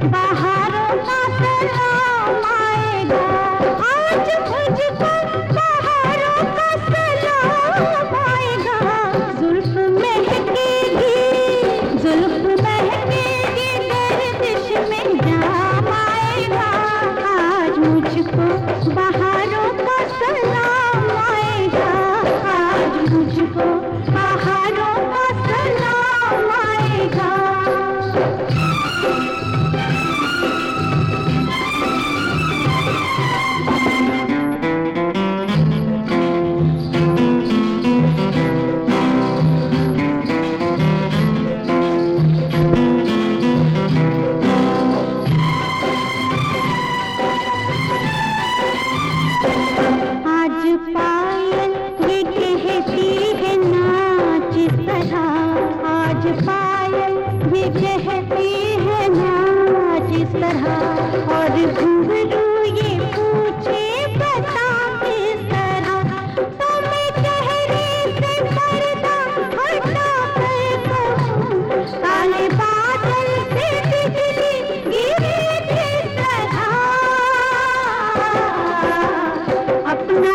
बहारों का सलाम आएगा। आज मुझको बहारों का सलाम आएगा। जुल्फ महकेगी, जुल्फ महकेगी, गर्दिश में जाम आएगा। आज मुझको बहारों का सलाम आएगा। आज मुझको बहारों का सलाम आएगा। आज पायल ये कहती है नाच इस तरह। आज पायल ये कहती है नाच इस तरह। और घुंघरू ये पूछे बता किस तरह। तो मैं चेहरे से पर्दा हटा कर कहूँ, काले बादल से बिजली गिरे जिस तरह। अपना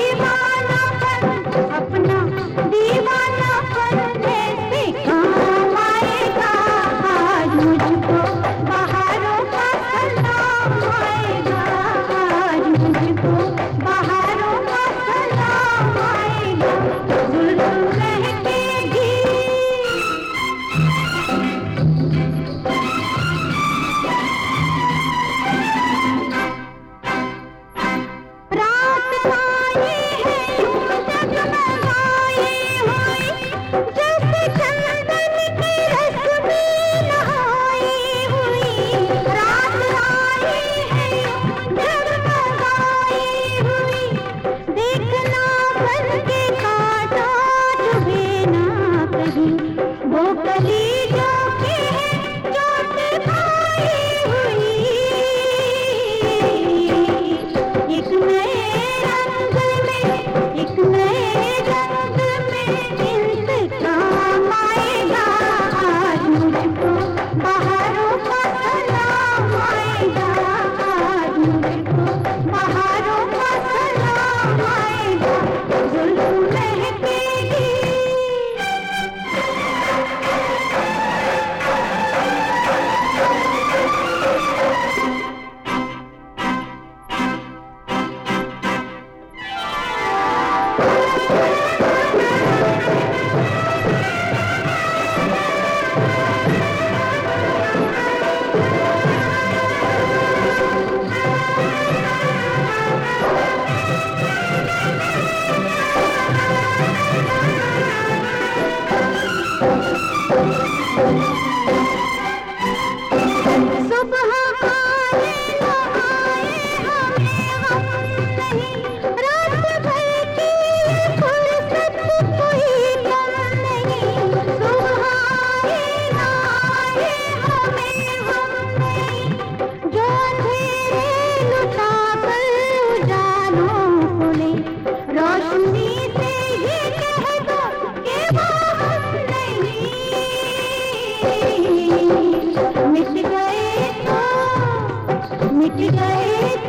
दीवानापन ऐसे काम आएगा। आज मुझको बहारों का सलाम आएगा। आज मुझको बहारों का सलाम आएगा। जुल्फ महकेगी, रात आई है यूं जगमगाई हुई, जैसे चंदन की रश्मि नहाई हुई। रात आई है यूं जगमगाई हुई, देखना बन के कांटा चुभे ना कहीं। वो कलीजों की है चोट खाई हुई। एक नए रंग में, एक नए रंग में इंतकाम आएगा। आज मुझको बहारों का सलाम आएगा। आज मुझको बहारों का सलाम आएगा। जुल्फ महकेगी, सुबह आए न आए हमें गम नहीं। रात भर की फुर्सत कोई कम नहीं। सुबह आए न आए हमें गम नहीं। जो अंधेरे लुटा कर उजालों को ले, रोशनी से ये कह दो कि वो हम नहीं। मिट गए तो